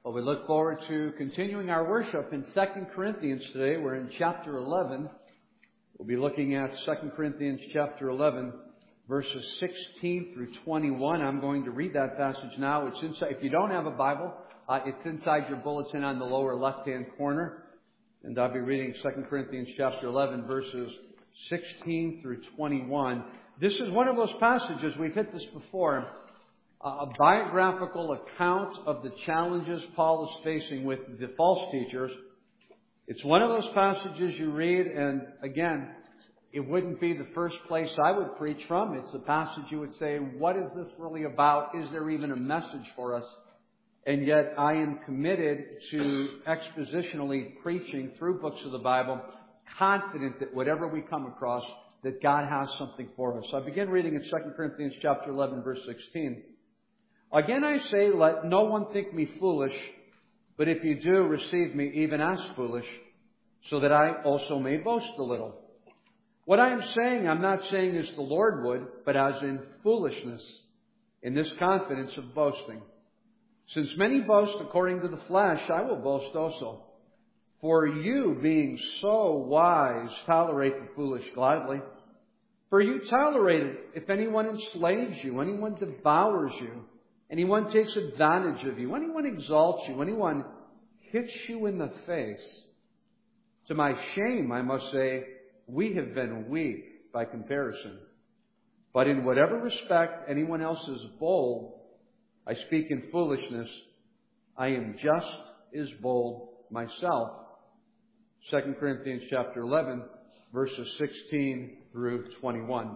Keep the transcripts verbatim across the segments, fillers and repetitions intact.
Well, we look forward to continuing our worship in Second Corinthians today. We're in chapter eleven. We'll be looking at Second Corinthians chapter eleven, verses sixteen through twenty-one. I'm going to read that passage now. It's inside. If you don't have a Bible, uh, it's inside your bulletin on the lower left-hand corner. And I'll be reading Second Corinthians chapter eleven, verses sixteen through twenty-one. This is one of those passages, we've hit this before, a biographical account of the challenges Paul is facing with the false teachers. It's one of those passages you read, and again, it wouldn't be the first place I would preach from. It's a passage you would say, what is this really about? Is there even a message for us? And yet I am committed to expositionally preaching through books of the Bible, confident that whatever we come across, that God has something for us. So I begin reading in Second Corinthians chapter eleven, verse sixteen. Again I say, let no one think me foolish, but if you do, receive me even as foolish, so that I also may boast a little. What I am saying, I'm not saying as the Lord would, but as in foolishness, in this confidence of boasting. Since many boast according to the flesh, I will boast also. For you, being so wise, tolerate the foolish gladly. For you tolerate it if anyone enslaves you, anyone devours you, anyone takes advantage of you, anyone exalts you, anyone hits you in the face. To my shame, I must say, we have been weak by comparison. But in whatever respect anyone else is bold, I speak in foolishness, I am just as bold myself. Second Corinthians chapter eleven, verses sixteen through twenty-one.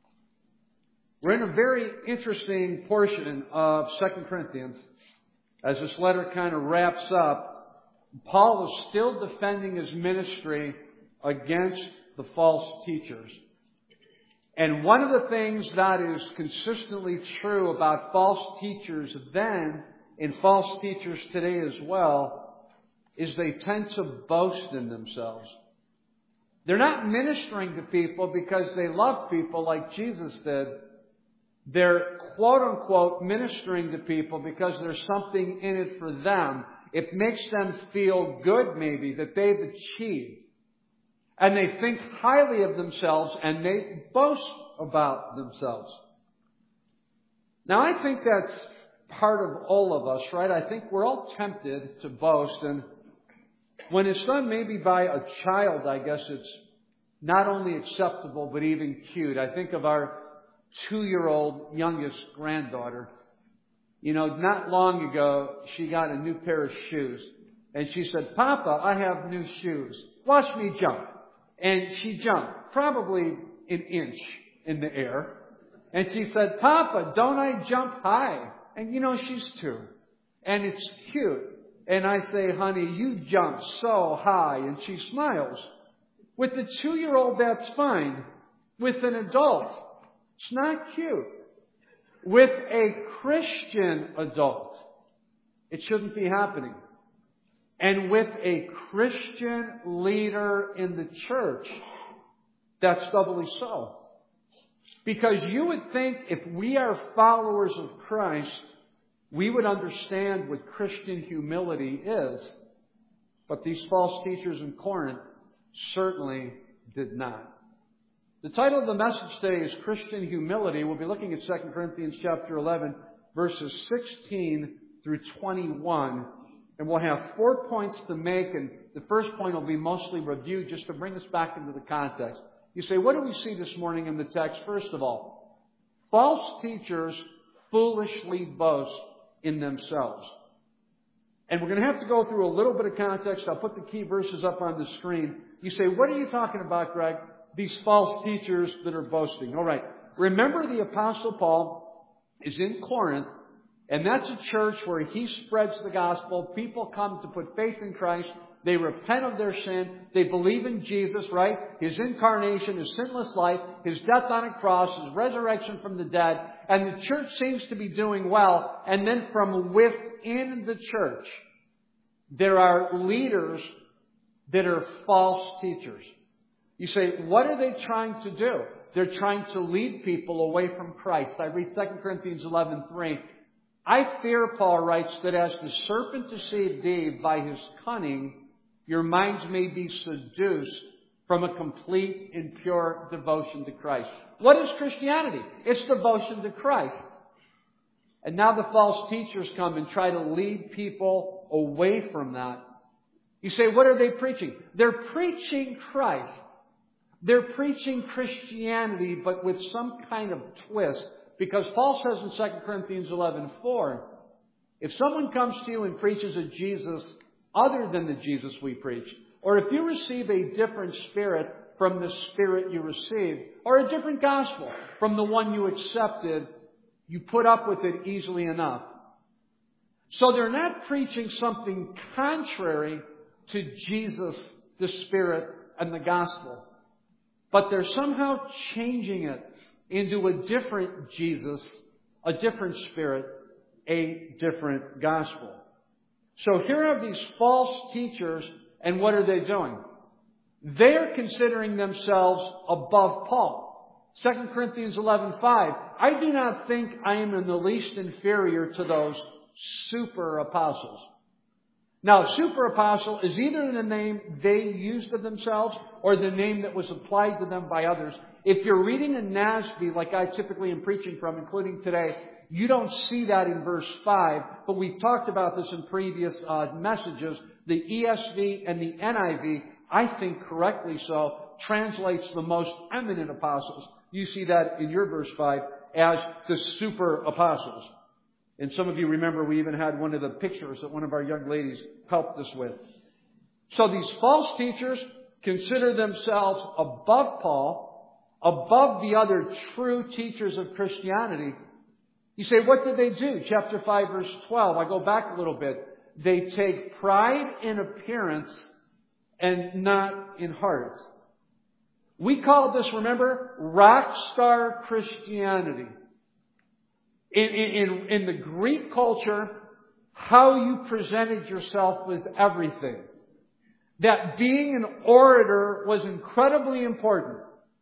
We're in a very interesting portion of Second Corinthians. As this letter kind of wraps up, Paul is still defending his ministry against the false teachers. And one of the things that is consistently true about false teachers then and false teachers today as well is they tend to boast in themselves. They're not ministering to people because they love people like Jesus did. They're quote-unquote ministering to people because there's something in it for them. It makes them feel good maybe that they've achieved. And they think highly of themselves and they boast about themselves. Now I think that's part of all of us, right? I think we're all tempted to boast. And when it's done maybe by a child, I guess it's not only acceptable but even cute. I think of our two-year-old youngest granddaughter. You know, not long ago, she got a new pair of shoes. And she said, Papa, I have new shoes. Watch me jump. And she jumped probably an inch in the air. And she said, Papa, don't I jump high? And you know, she's two. And it's cute. And I say, honey, you jump so high. And she smiles. With the two-year-old, that's fine. With an adult, it's not cute. With a Christian adult, it shouldn't be happening. And with a Christian leader in the church, that's doubly so. Because you would think if we are followers of Christ, we would understand what Christian humility is. But these false teachers in Corinth certainly did not. The title of the message today is Christian Humility. We'll be looking at Second Corinthians chapter eleven, verses sixteen through twenty-one. And we'll have four points to make, and the first point will be mostly reviewed just to bring us back into the context. You say, what do we see this morning in the text? First of all, false teachers foolishly boast in themselves. And we're going to have to go through a little bit of context. I'll put the key verses up on the screen. You say, what are you talking about, Greg? These false teachers that are boasting. All right. Remember, the Apostle Paul is in Corinth. And that's a church where he spreads the gospel. People come to put faith in Christ. They repent of their sin. They believe in Jesus, right? His incarnation, His sinless life, His death on a cross, His resurrection from the dead. And the church seems to be doing well. And then from within the church, there are leaders that are false teachers. You say, what are they trying to do? They're trying to lead people away from Christ. I read Second Corinthians eleven three. I fear, Paul writes, that as the serpent deceived Eve by his cunning, your minds may be seduced from a complete and pure devotion to Christ. What is Christianity? It's devotion to Christ. And now the false teachers come and try to lead people away from that. You say, what are they preaching? They're preaching Christ. They're preaching Christianity, but with some kind of twist. Because Paul says in Second Corinthians eleven four, if someone comes to you and preaches a Jesus other than the Jesus we preach, or if you receive a different spirit from the spirit you received, or a different gospel from the one you accepted, you put up with it easily enough. So they're not preaching something contrary to Jesus, the Spirit, and the gospel. But they're somehow changing it into a different Jesus, a different Spirit, a different gospel. So here are these false teachers, and what are they doing? They're considering themselves above Paul. Second Corinthians eleven five. I do not think I am in the least inferior to those super apostles. Now, super apostle is either the name they used of themselves or the name that was applied to them by others. If you're reading a N A S B, like I typically am preaching from, including today, you don't see that in verse five, but we've talked about this in previous uh, messages. The E S V and the N I V, I think correctly so, translates the most eminent apostles. You see that in your verse five as the super apostles. And some of you remember we even had one of the pictures that one of our young ladies helped us with. So these false teachers consider themselves above Paul, above the other true teachers of Christianity. You say, what did they do? Chapter five, verse twelve. I go back a little bit. They take pride in appearance and not in heart. We call this, remember, rock star Christianity. In, in, in the Greek culture, how you presented yourself was everything. That being an orator was incredibly important.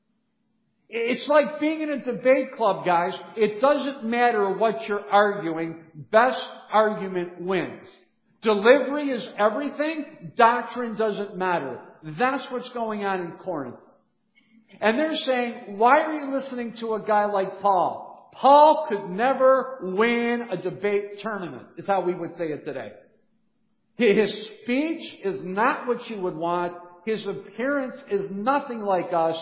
It's like being in a debate club, guys. It doesn't matter what you're arguing. Best argument wins. Delivery is everything. Doctrine doesn't matter. That's what's going on in Corinth. And they're saying, why are you listening to a guy like Paul? Paul could never win a debate tournament, is how we would say it today. His speech is not what you would want. His appearance is nothing like us.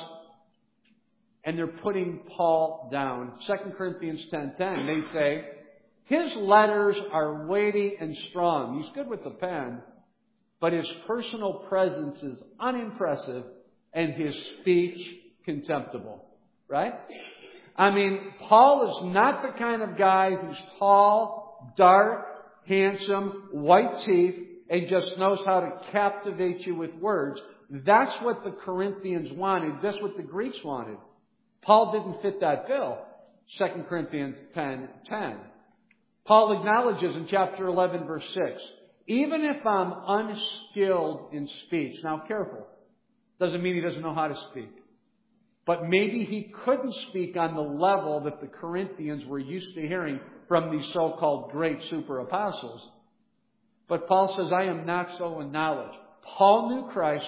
And they're putting Paul down. Second Corinthians ten ten, they say, his letters are weighty and strong. He's good with the pen, but his personal presence is unimpressive and his speech contemptible. Right? I mean, Paul is not the kind of guy who's tall, dark, handsome, white teeth, and just knows how to captivate you with words. That's what the Corinthians wanted. That's what the Greeks wanted. Paul didn't fit that bill. Second Corinthians ten ten. Paul acknowledges in chapter eleven, verse six, even if I'm unskilled in speech, now careful, doesn't mean he doesn't know how to speak. But maybe he couldn't speak on the level that the Corinthians were used to hearing from these so-called great super apostles. But Paul says, I am not so in knowledge. Paul knew Christ.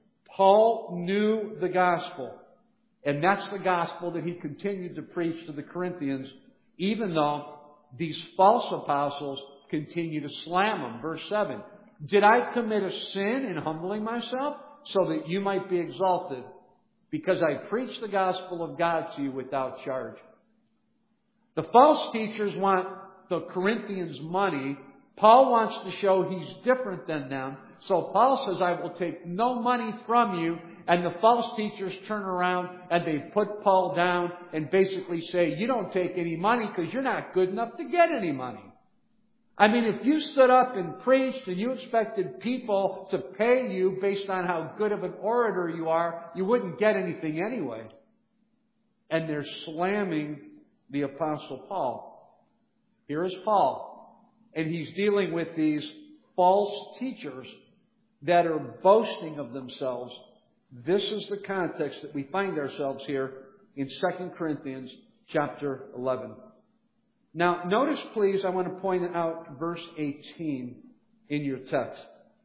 Paul knew the gospel. And that's the gospel that he continued to preach to the Corinthians, even though these false apostles continue to slam him. Verse seven, did I commit a sin in humbling myself so that you might be exalted? Because I preach the gospel of God to you without charge. The false teachers want the Corinthians' money. Paul wants to show he's different than them. So Paul says, I will take no money from you. And the false teachers turn around and they put Paul down and basically say, you don't take any money because you're not good enough to get any money. I mean, if you stood up and preached and you expected people to pay you based on how good of an orator you are, you wouldn't get anything anyway. And they're slamming the Apostle Paul. Here is Paul. And he's dealing with these false teachers that are boasting of themselves. This is the context that we find ourselves here in Second Corinthians chapter eleven. Now, notice, please, I want to point out verse eighteen in your text.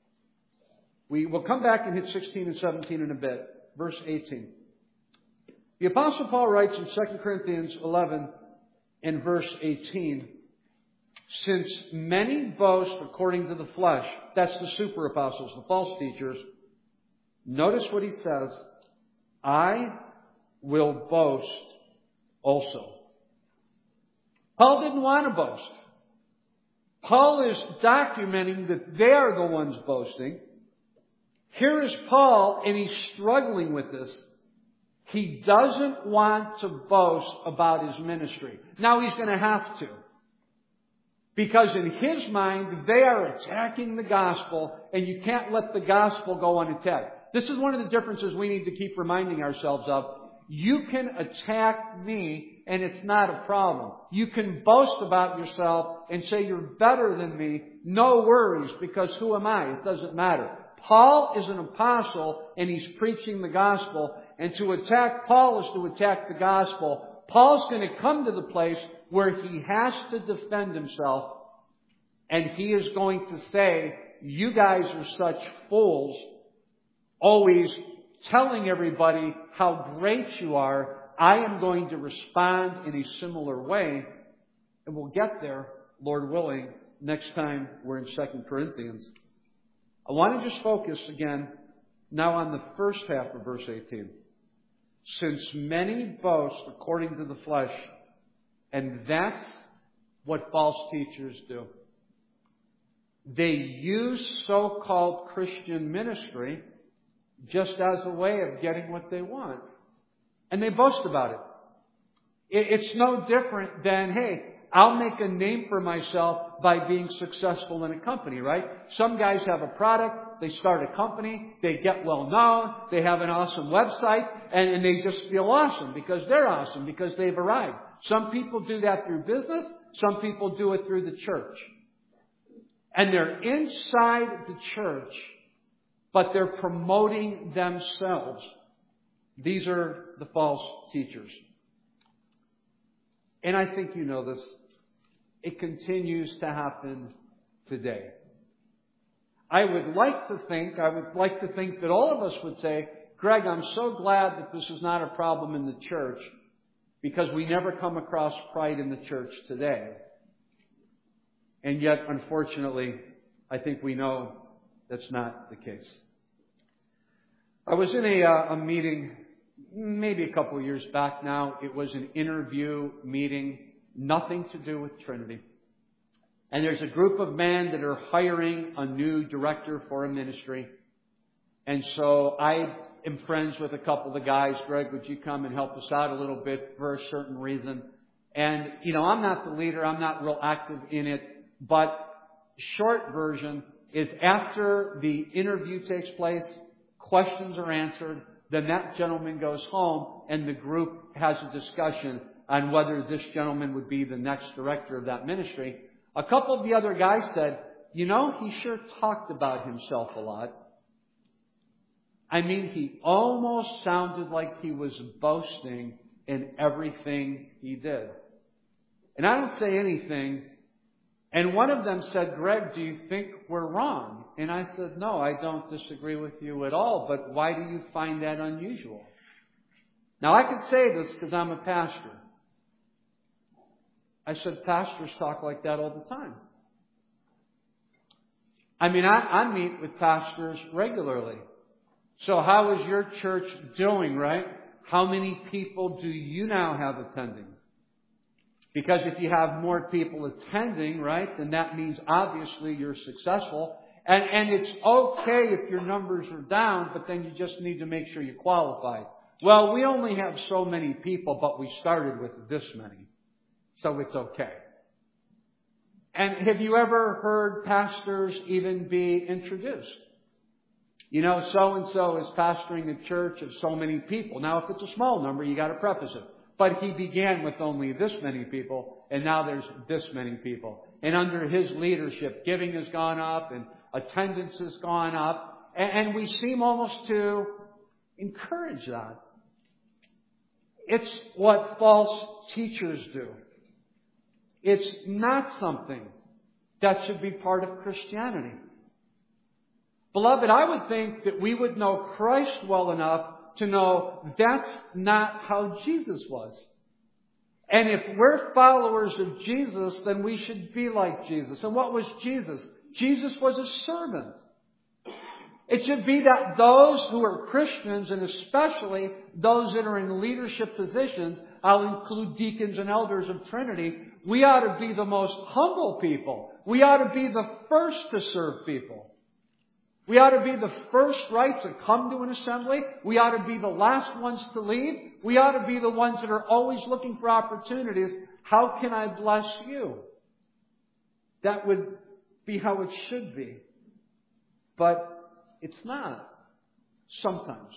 We will come back and hit sixteen and seventeen in a bit. Verse eighteen. The Apostle Paul writes in Second Corinthians eleven and verse eighteen, since many boast according to the flesh, that's the super apostles, the false teachers, notice what he says, I will boast also. Paul didn't want to boast. Paul is documenting that they are the ones boasting. Here is Paul, and he's struggling with this. He doesn't want to boast about his ministry. Now he's going to have to. Because in his mind, they are attacking the gospel, and you can't let the gospel go unattacked. This is one of the differences we need to keep reminding ourselves of. You can attack me, and it's not a problem. You can boast about yourself and say you're better than me. No worries, because who am I? It doesn't matter. Paul is an apostle, and he's preaching the gospel. And to attack Paul is to attack the gospel. Paul's going to come to the place where he has to defend himself. And he is going to say, you guys are such fools, always telling everybody how great you are. I am going to respond in a similar way. And we'll get there, Lord willing, next time we're in Second Corinthians. I want to just focus again now on the first half of verse eighteen. Since many boast according to the flesh, and that's what false teachers do. They use so-called Christian ministry just as a way of getting what they want. And they boast about it. It's no different than, hey, I'll make a name for myself by being successful in a company, right? Some guys have a product, they start a company, they get well known, they have an awesome website, and, and they just feel awesome because they're awesome, because they've arrived. Some people do that through business, some people do it through the church. And they're inside the church, but they're promoting themselves. These are the false teachers. And I think you know this. It continues to happen today. I would like to think, I would like to think that all of us would say, Greg, I'm so glad that this is not a problem in the church, because we never come across pride in the church today. And yet, unfortunately, I think we know that's not the case. I was in a, uh, a meeting maybe a couple of years back now. It was an interview meeting, nothing to do with Trinity. And there's a group of men that are hiring a new director for a ministry. And so I am friends with a couple of the guys. Greg, would you come and help us out a little bit for a certain reason? And, you know, I'm not the leader. I'm not real active in it. But short version is after the interview takes place, questions are answered, then that gentleman goes home and the group has a discussion on whether this gentleman would be the next director of that ministry. A couple of the other guys said, you know, he sure talked about himself a lot. I mean, he almost sounded like he was boasting in everything he did. And I don't say anything. And one of them said, Greg, do you think we're wrong? And I said, no, I don't disagree with you at all, but why do you find that unusual? Now, I can say this because I'm a pastor. I said, pastors talk like that all the time. I mean, I, I meet with pastors regularly. So how is your church doing, right? How many people do you now have attending? Because if you have more people attending, right, then that means obviously you're successful. And, and it's okay if your numbers are down, but then you just need to make sure you qualify. Well, we only have so many people, but we started with this many. So it's okay. And have you ever heard pastors even be introduced? You know, so-and-so is pastoring a church of so many people. Now, if it's a small number, you got to preface it. But he began with only this many people, and now there's this many people. And under his leadership, giving has gone up, and attendance has gone up. And we seem almost to encourage that. It's what false teachers do. It's not something that should be part of Christianity. Beloved, I would think that we would know Christ well enough to know that's not how Jesus was. And if we're followers of Jesus, then we should be like Jesus. And what was Jesus? Jesus was a servant. It should be that those who are Christians, and especially those that are in leadership positions, I'll include deacons and elders of Trinity, we ought to be the most humble people. We ought to be the first to serve people. We ought to be the first, right, to come to an assembly. We ought to be the last ones to leave. We ought to be the ones that are always looking for opportunities. How can I bless you? That would be how it should be. But it's not. Sometimes.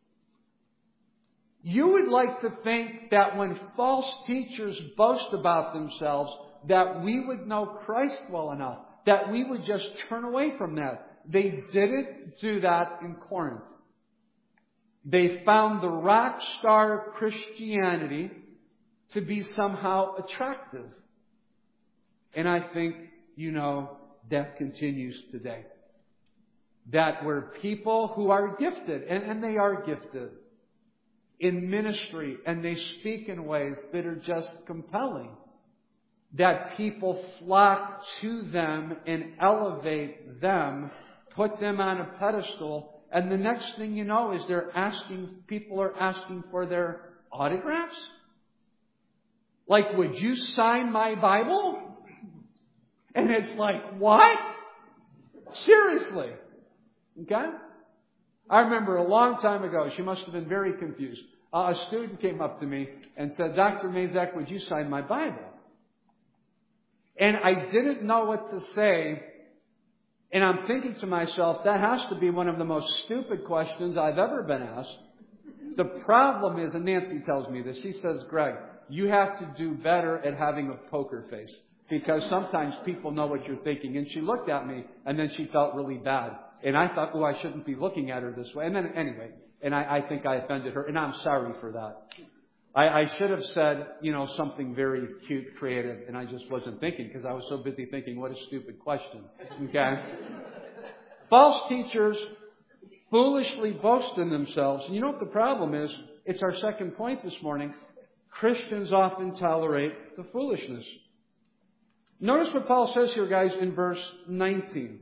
You would like to think that when false teachers boast about themselves, that we would know Christ well enough, that we would just turn away from that. They didn't do that in Corinth. They found the rock star Christianity to be somehow attractive. And I think, you know, that continues today. That where people who are gifted, and, and they are gifted, in ministry, and they speak in ways that are just compelling, that people flock to them and elevate them, put them on a pedestal, and the next thing you know is they're asking, people are asking for their autographs? Like, would you sign my Bible? And it's like, what? Seriously. Okay? I remember a long time ago, she must have been very confused. Uh, a student came up to me and said, Doctor Mazak, would you sign my Bible? And I didn't know what to say. And I'm thinking to myself, that has to be one of the most stupid questions I've ever been asked. The problem is, and Nancy tells me this, she says, Greg, you have to do better at having a poker face. Because sometimes people know what you're thinking. And she looked at me, and then she felt really bad. And I thought, oh, I shouldn't be looking at her this way. And then, anyway, and I, I think I offended her. And I'm sorry for that. I, I should have said, you know, something very cute, creative. And I just wasn't thinking because I was so busy thinking, what a stupid question. Okay? False teachers foolishly boast in themselves. And you know what the problem is? It's our second point this morning. Christians often tolerate the foolishness. Notice what Paul says here, guys, in verse nineteen.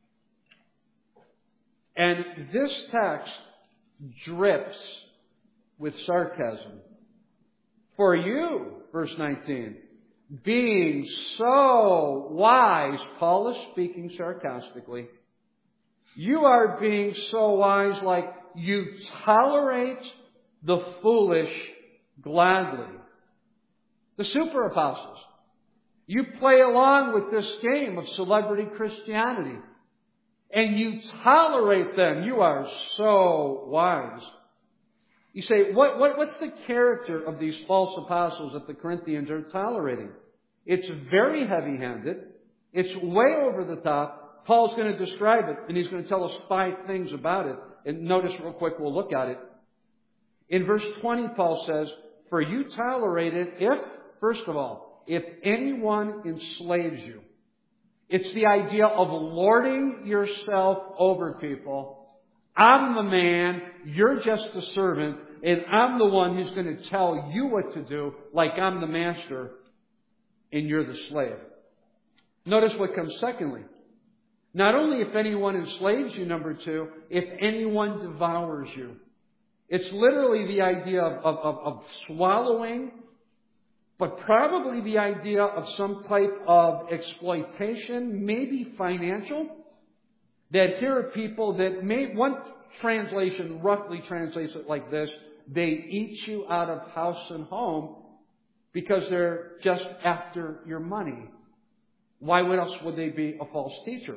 And this text drips with sarcasm. For you, verse nineteen, being so wise, Paul is speaking sarcastically, you are being so wise like you tolerate the foolish gladly. The super apostles. You play along with this game of celebrity Christianity. And you tolerate them. You are so wise. You say, what, what, what's the character of these false apostles that the Corinthians are tolerating? It's very heavy-handed. It's way over the top. Paul's going to describe it, and he's going to tell us five things about it. And notice real quick, we'll look at it. In verse twenty, Paul says, for you tolerate it if, first of all, if anyone enslaves you. It's the idea of lording yourself over people. I'm the man, you're just the servant, and I'm the one who's going to tell you what to do like I'm the master and you're the slave. Notice what comes secondly. Not only if anyone enslaves you, number two, if anyone devours you. It's literally the idea of, of, of, of swallowing, but probably the idea of some type of exploitation, maybe financial. That here are people that may, one translation roughly translates it like this, they eat you out of house and home because they're just after your money. Why else would they be a false teacher?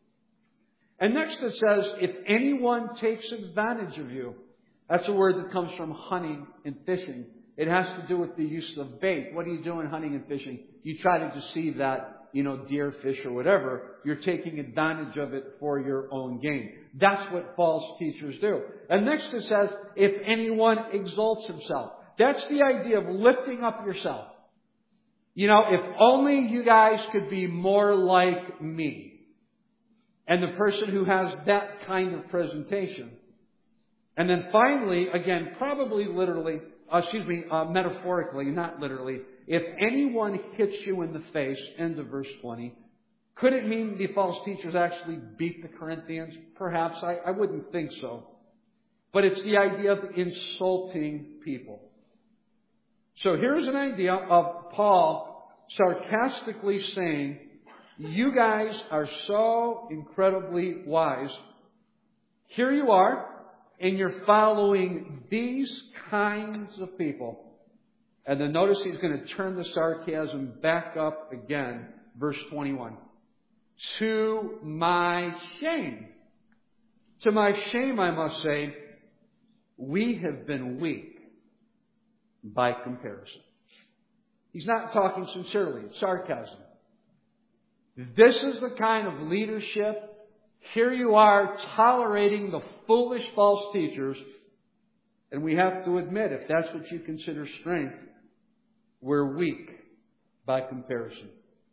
And next it says, if anyone takes advantage of you. That's a word that comes from hunting and fishing. It has to do with the use of bait. What are you doing hunting and fishing? You try to deceive that, you know, deer, fish, or whatever. You're taking advantage of it for your own gain. That's what false teachers do. And next it says, if anyone exalts himself. That's the idea of lifting up yourself. You know, if only you guys could be more like me. And the person who has that kind of presentation. And then finally, again, probably literally, uh, excuse me, uh, metaphorically, not literally, if anyone hits you in the face, end of verse twenty, could it mean the false teachers actually beat the Corinthians? Perhaps. I, I wouldn't think so. But it's the idea of insulting people. So here's an idea of Paul sarcastically saying, you guys are so incredibly wise. Here you are, and you're following these kinds of people. And then notice he's going to turn the sarcasm back up again. Verse twenty-one. To my shame. To my shame, I must say, we have been weak by comparison. He's not talking sincerely. It's sarcasm. This is the kind of leadership. Here you are tolerating the foolish false teachers. And we have to admit, if that's what you consider strength, we're weak by comparison.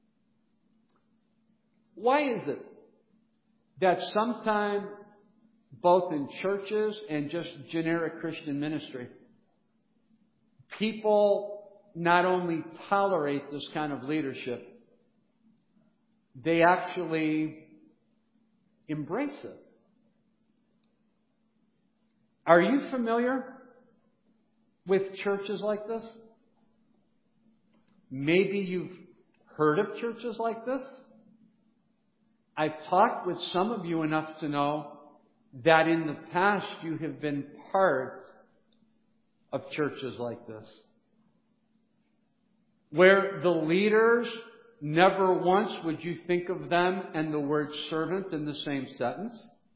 Why is it that sometimes, both in churches and just generic Christian ministry, people not only tolerate this kind of leadership, they actually embrace it? Are you familiar with churches like this? Maybe you've heard of churches like this. I've talked with some of you enough to know that in the past you have been part of churches like this, where the leaders, never once would you think of them and the word servant in the same sentence,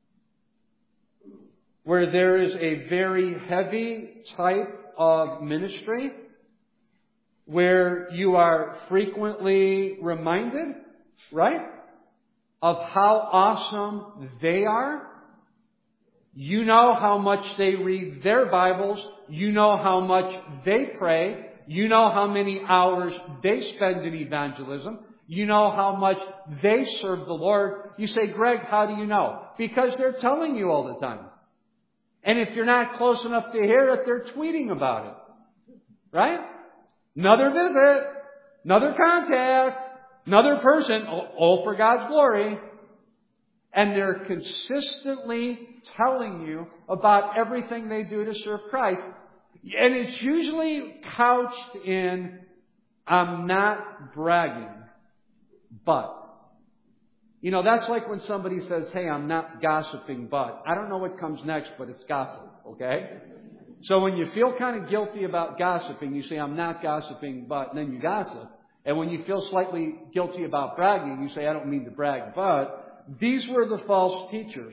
where there is a very heavy type of ministry, where you are frequently reminded, right, of how awesome they are. You know how much they read their Bibles. You know how much they pray. You know how many hours they spend in evangelism. You know how much they serve the Lord. You say, Greg, how do you know? Because they're telling you all the time. And if you're not close enough to hear it, they're tweeting about it. Right? Another visit. Another contact. Another person. All for God's glory. And they're consistently telling you about everything they do to serve Christ. And it's usually couched in, I'm not bragging, but. You know, that's like when somebody says, hey, I'm not gossiping, but. I don't know what comes next, but it's gossip, okay? So when you feel kind of guilty about gossiping, you say, I'm not gossiping, but, and then you gossip. And when you feel slightly guilty about bragging, you say, I don't mean to brag, but. These were the false teachers.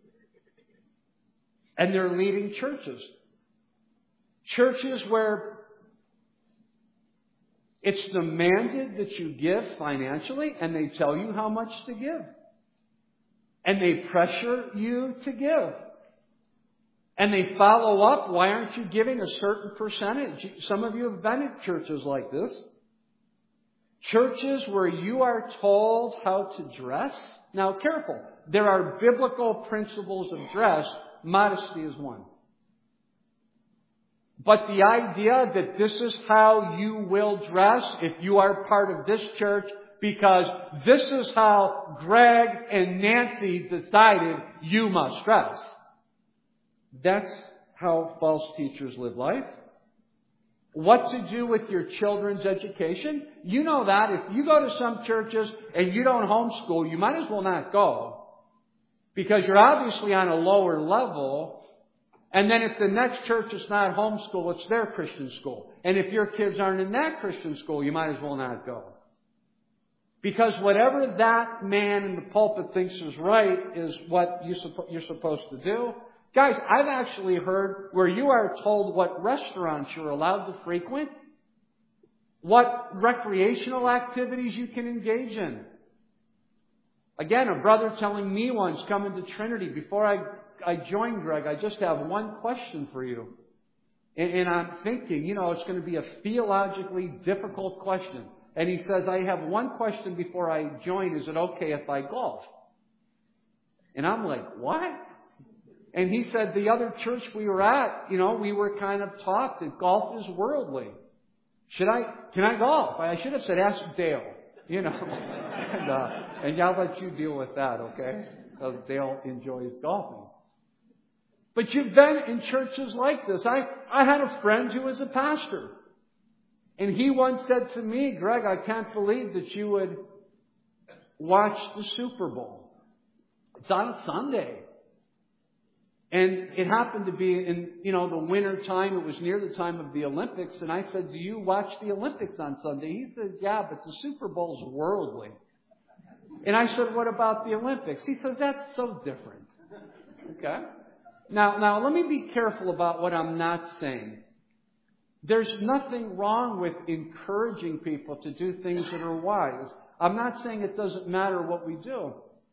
And they're leading churches. Churches where it's demanded that you give financially, and they tell you how much to give. And they pressure you to give. And they follow up, why aren't you giving a certain percentage? Some of you have been at churches like this. Churches where you are told how to dress. Now, careful. There are biblical principles of dress. Modesty is one. But the idea that this is how you will dress if you are part of this church because this is how Greg and Nancy decided you must dress. That's how false teachers live life. What to do with your children's education? You know that. If you go to some churches and you don't homeschool, you might as well not go. Because you're obviously on a lower level. And then if the next church is not homeschool, it's their Christian school. And if your kids aren't in that Christian school, you might as well not go. Because whatever that man in the pulpit thinks is right is what you suppo- you're supposed to do. Guys, I've actually heard where you are told what restaurants you're allowed to frequent, what recreational activities you can engage in. Again, a brother telling me once, coming to Trinity, before I, I joined Greg, I just have one question for you. And, and I'm thinking, you know, it's going to be a theologically difficult question. And he says, I have one question before I join. Is it okay if I golf? And I'm like, what? And he said, the other church we were at, you know, we were kind of taught that golf is worldly. Should I, can I golf? I should have said, ask Dale, you know. and, uh, and I'll let you deal with that, okay? Because Dale enjoys golfing. But you've been in churches like this. I, I had a friend who was a pastor. And he once said to me, Greg, I can't believe that you would watch the Super Bowl. It's on a Sunday. And it happened to be in, you know, the winter time. It was near the time of the Olympics. And I said, do you watch the Olympics on Sunday? He says, yeah, but the Super Bowl's worldly. And I said, what about the Olympics? He says, that's so different. Okay? Now, now, let me be careful about what I'm not saying. There's nothing wrong with encouraging people to do things that are wise. I'm not saying it doesn't matter what we do.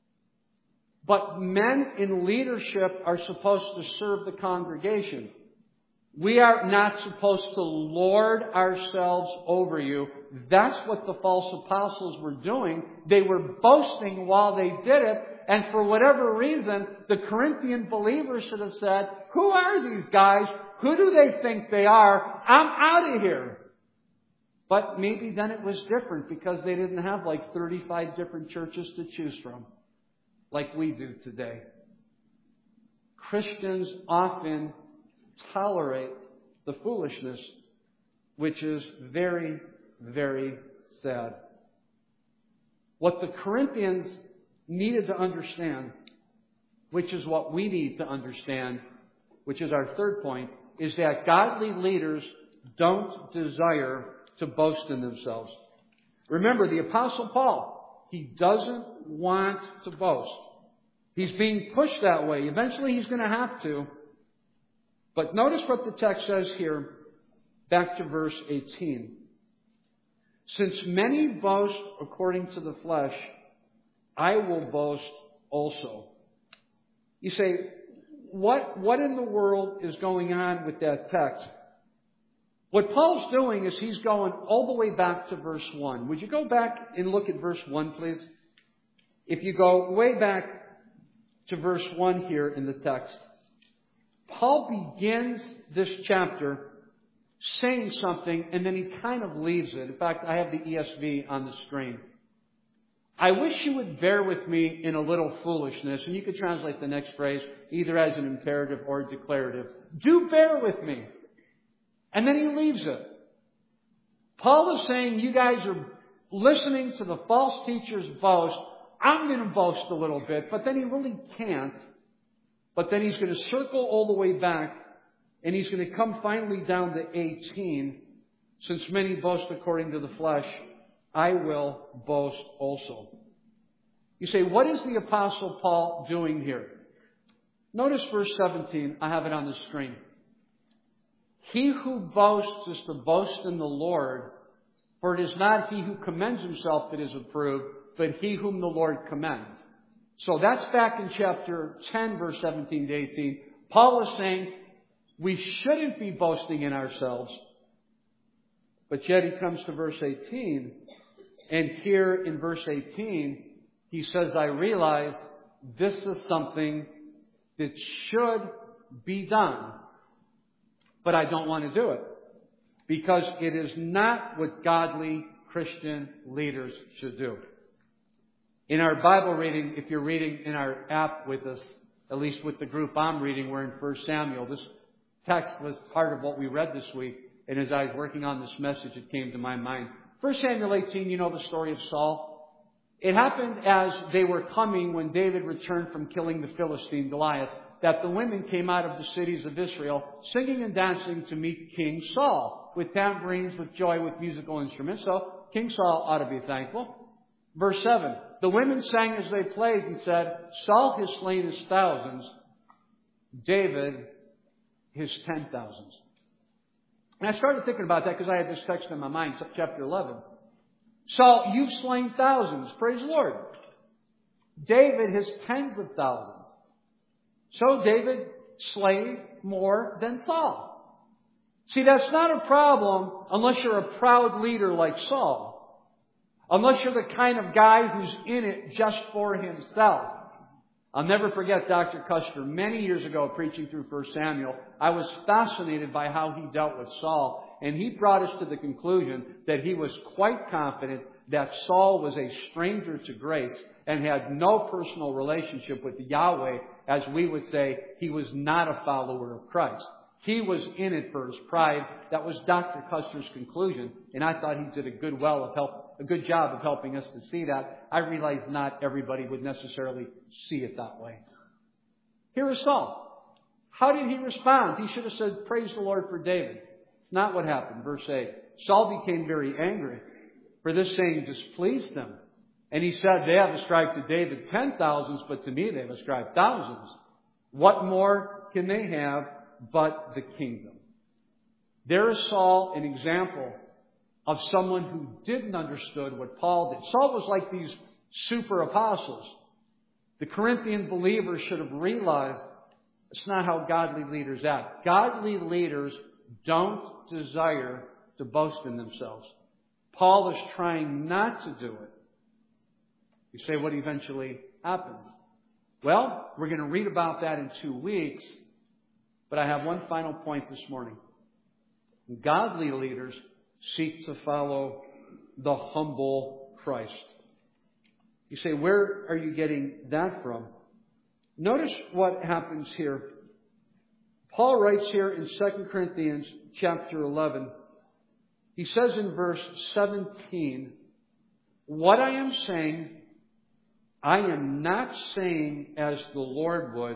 But men in leadership are supposed to serve the congregation. We are not supposed to lord ourselves over you. That's what the false apostles were doing. They were boasting while they did it. And for whatever reason, the Corinthian believers should have said, who are these guys? Who do they think they are? I'm out of here. But maybe then it was different because they didn't have like thirty-five different churches to choose from, like we do today. Christians often tolerate the foolishness, which is very, very sad. What the Corinthians needed to understand, which is what we need to understand, which is our third point, is that godly leaders don't desire to boast in themselves. Remember, the Apostle Paul, he doesn't want to boast. He's being pushed that way. Eventually he's going to have to. But notice what the text says here, back to verse eighteen. Since many boast according to the flesh, I will boast also. You say, what, what in the world is going on with that text? What Paul's doing is he's going all the way back to verse one. Would you go back and look at verse one, please? If you go way back to verse one here in the text, Paul begins this chapter saying something and then he kind of leaves it. In fact, I have the E S V on the screen. I wish you would bear with me in a little foolishness. And you could translate the next phrase either as an imperative or declarative. Do bear with me. And then he leaves it. Paul is saying you guys are listening to the false teachers boast. I'm going to boast a little bit, but then he really can't. But then he's going to circle all the way back and he's going to come finally down to eighteen. Since many boast according to the flesh, I will boast also. You say, what is the Apostle Paul doing here? Notice verse seventeen. I have it on the screen. He who boasts is to boast in the Lord, for it is not he who commends himself that is approved, but he whom the Lord commends. So that's back in chapter ten, verse seventeen to eighteen. Paul is saying we shouldn't be boasting in ourselves. But yet he comes to verse eighteen. And here in verse eighteen, he says, I realize this is something that should be done. But I don't want to do it. Because it is not what godly Christian leaders should do. In our Bible reading, if you're reading in our app with us, at least with the group I'm reading, we're in First Samuel. This text was part of what we read this week. And as I was working on this message, it came to my mind. First Samuel eighteen, you know the story of Saul. It happened as they were coming when David returned from killing the Philistine Goliath, that the women came out of the cities of Israel singing and dancing to meet King Saul with tambourines, with joy, with musical instruments. So King Saul ought to be thankful. Verse seven, the women sang as they played and said, Saul has slain his thousands, David his ten thousands. And I started thinking about that because I had this text in my mind, chapter eleven. Saul, you've slain thousands. Praise the Lord. David his tens of thousands. So David slayed more than Saul. See, that's not a problem unless you're a proud leader like Saul. Unless you're the kind of guy who's in it just for himself. I'll never forget Doctor Custer. Many years ago, preaching through First Samuel, I was fascinated by how he dealt with Saul. And he brought us to the conclusion that he was quite confident that Saul was a stranger to grace and had no personal relationship with Yahweh. As we would say, he was not a follower of Christ. He was in it for his pride. That was Doctor Custer's conclusion. And I thought he did a good well of help, a good job of helping us to see that. I realize not everybody would necessarily see it that way. Here is Saul. How did he respond? He should have said, praise the Lord for David. It's not what happened. Verse eight. Saul became very angry, for this saying displeased him. And he said, they have ascribed to David ten thousands, but to me they have ascribed thousands. What more can they have but the kingdom? There is Saul, an example of someone who didn't understand what Paul did. Saul was like these super apostles. The Corinthian believers should have realized it's not how godly leaders act. Godly leaders don't desire to boast in themselves. Paul is trying not to do it. You say, what eventually happens? Well, we're going to read about that in two weeks. But I have one final point this morning. Godly leaders seek to follow the humble Christ. You say, where are you getting that from? Notice what happens here. Paul writes here in Second Corinthians chapter eleven. He says in verse seventeen, what I am saying, I am not saying as the Lord would,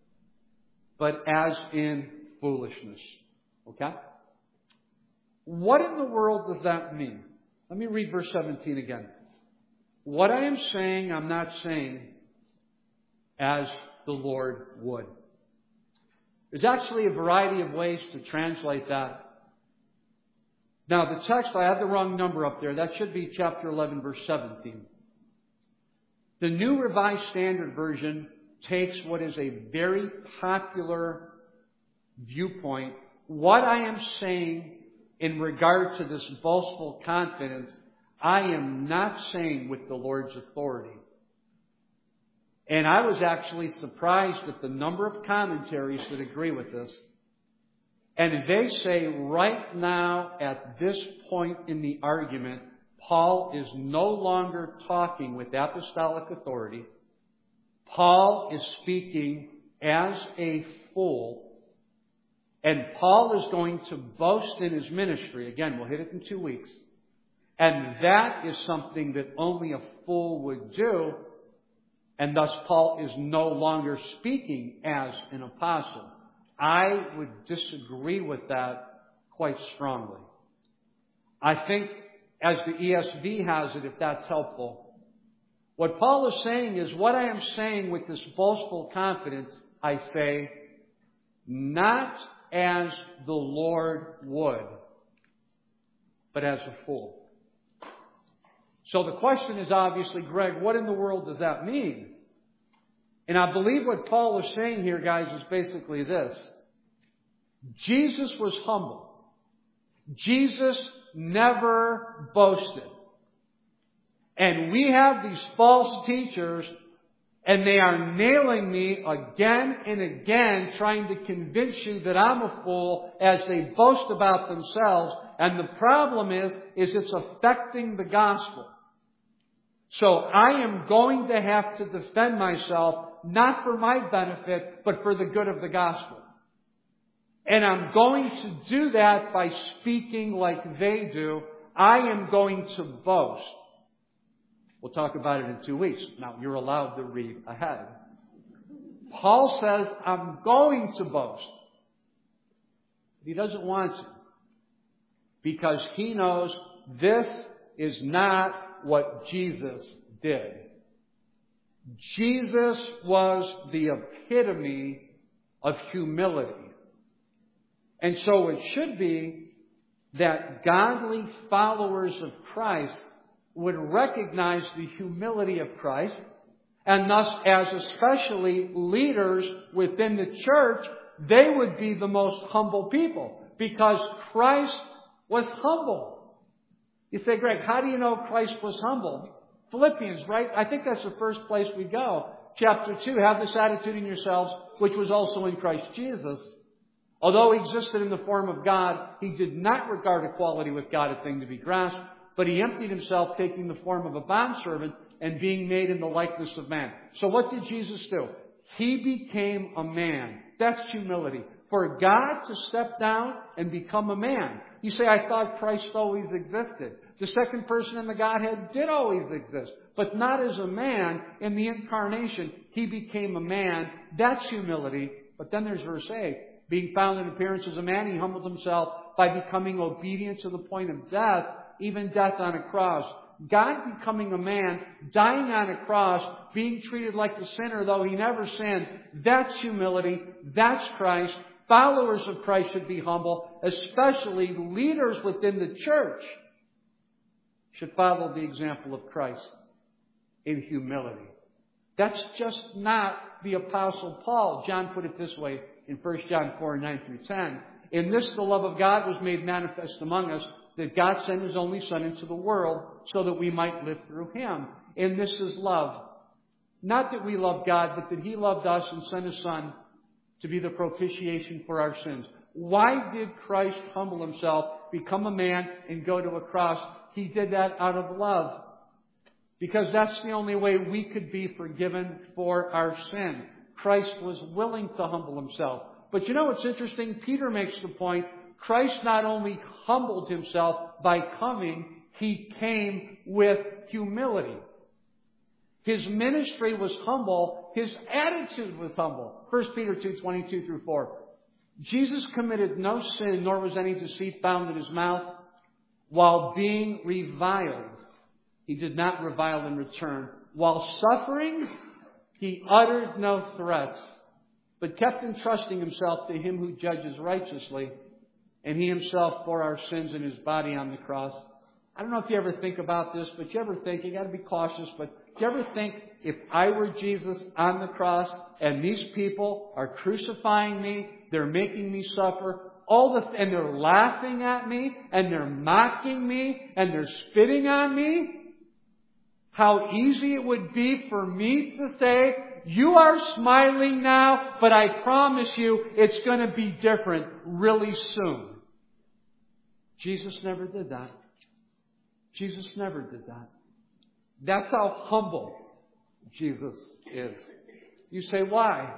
but as in foolishness. Okay? What in the world does that mean? Let me read verse seventeen again. What I am saying, I'm not saying as the Lord would. There's actually a variety of ways to translate that. Now, the text, I have the wrong number up there. That should be chapter eleven, verse seventeen. The New Revised Standard Version takes what is a very popular viewpoint. What I am saying in regard to this boastful confidence, I am not saying with the Lord's authority. And I was actually surprised at the number of commentaries that agree with this. And they say right now, at this point in the argument, Paul is no longer talking with apostolic authority. Paul is speaking as a fool. And Paul is going to boast in his ministry. Again, we'll hit it in two weeks. And that is something that only a fool would do. And thus Paul is no longer speaking as an apostle. I would disagree with that quite strongly. I think, as the E S V has it, if that's helpful, what Paul is saying is, what I am saying with this boastful confidence, I say, not as the Lord would, but as a fool. So the question is obviously, Greg, what in the world does that mean? And I believe what Paul is saying here, guys, is basically this. Jesus was humble. Jesus never boasted. And we have these false teachers, and they are nailing me again and again, trying to convince you that I'm a fool as they boast about themselves. And the problem is, is it's affecting the gospel. So I am going to have to defend myself, not for my benefit, but for the good of the gospel. And I'm going to do that by speaking like they do. I am going to boast. We'll talk about it in two weeks. Now, you're allowed to read ahead. Paul says, I'm going to boast. He doesn't want to. Because he knows this is not what Jesus did. Jesus was the epitome of humility. And so it should be that godly followers of Christ would recognize the humility of Christ, and thus, as especially leaders within the church, they would be the most humble people, because Christ was humble. You say, Greg, how do you know Christ was humble? Philippians, right? I think that's the first place we go. Chapter two, have this attitude in yourselves, which was also in Christ Jesus. Although he existed in the form of God, he did not regard equality with God a thing to be grasped, but he emptied himself, taking the form of a bondservant and being made in the likeness of man. So what did Jesus do? He became a man. That's humility. For God to step down and become a man. You say, I thought Christ always existed. The second person in the Godhead did always exist, but not as a man. In the incarnation, he became a man. That's humility. But then there's verse eight. Being found in appearance as a man, he humbled himself by becoming obedient to the point of death, even death on a cross. God becoming a man, dying on a cross, being treated like the sinner, though he never sinned. That's humility. That's Christ. Followers of Christ should be humble, especially leaders within the church should follow the example of Christ in humility. That's just not the Apostle Paul. John put it this way in First John four, nine through ten. In this the love of God was made manifest among us, that God sent His only Son into the world so that we might live through Him. And this is love. Not that we love God, but that He loved us and sent His Son to be the propitiation for our sins. Why did Christ humble Himself, become a man, and go to a cross? He did that out of love. Because that's the only way we could be forgiven for our sin. Christ was willing to humble Himself. But you know what's interesting? Peter makes the point, Christ not only humbled Himself by coming, He came with humility. His ministry was humble. His attitude was humble. First Peter two, twenty-two through four. Jesus committed no sin, nor was any deceit found in His mouth. While being reviled, He did not revile in return. While suffering, He uttered no threats, but kept entrusting Himself to Him who judges righteously. And He Himself bore our sins in His body on the cross. I don't know if you ever think about this, but you ever think, you got to be cautious, but do you ever think if I were Jesus on the cross and these people are crucifying me, they're making me suffer, all the and they're laughing at me and they're mocking me and they're spitting on me, how easy it would be for me to say, you are smiling now, but I promise you it's going to be different really soon. Jesus never did that. Jesus never did that. That's how humble Jesus is. You say, why?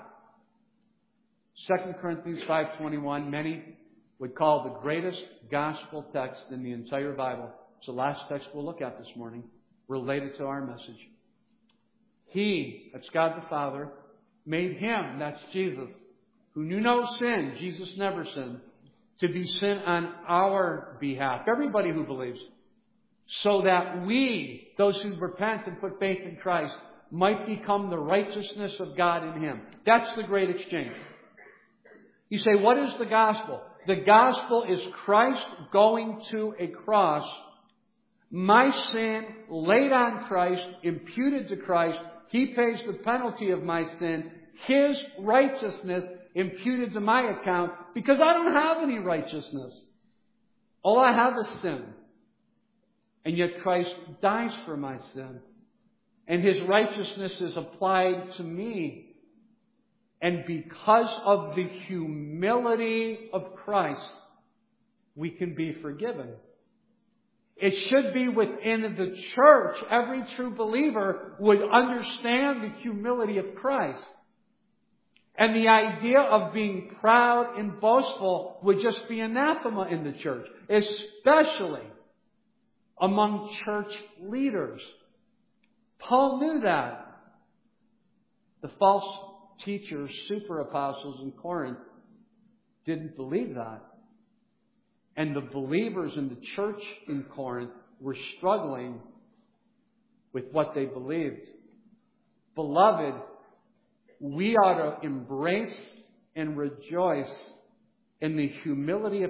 Second Corinthians five twenty-one, many would call the greatest gospel text in the entire Bible. It's the last text we'll look at this morning, related to our message. He, that's God the Father, made Him, that's Jesus, who knew no sin, Jesus never sinned, to be sin on our behalf. Everybody who believes. So that we, those who repent and put faith in Christ, might become the righteousness of God in Him. That's the great exchange. You say, what is the gospel? The gospel is Christ going to a cross, my sin laid on Christ, imputed to Christ. He pays the penalty of my sin. His righteousness imputed to my account because I don't have any righteousness. All I have is sin. And yet Christ dies for my sin. And His righteousness is applied to me. And because of the humility of Christ, we can be forgiven. It should be within the church. Every true believer would understand the humility of Christ. And the idea of being proud and boastful would just be anathema in the church, especially among church leaders. Paul knew that. The false teachers, super apostles in Corinth, didn't believe that. And the believers in the church in Corinth were struggling with what they believed. Beloved, we ought to embrace and rejoice in the humility of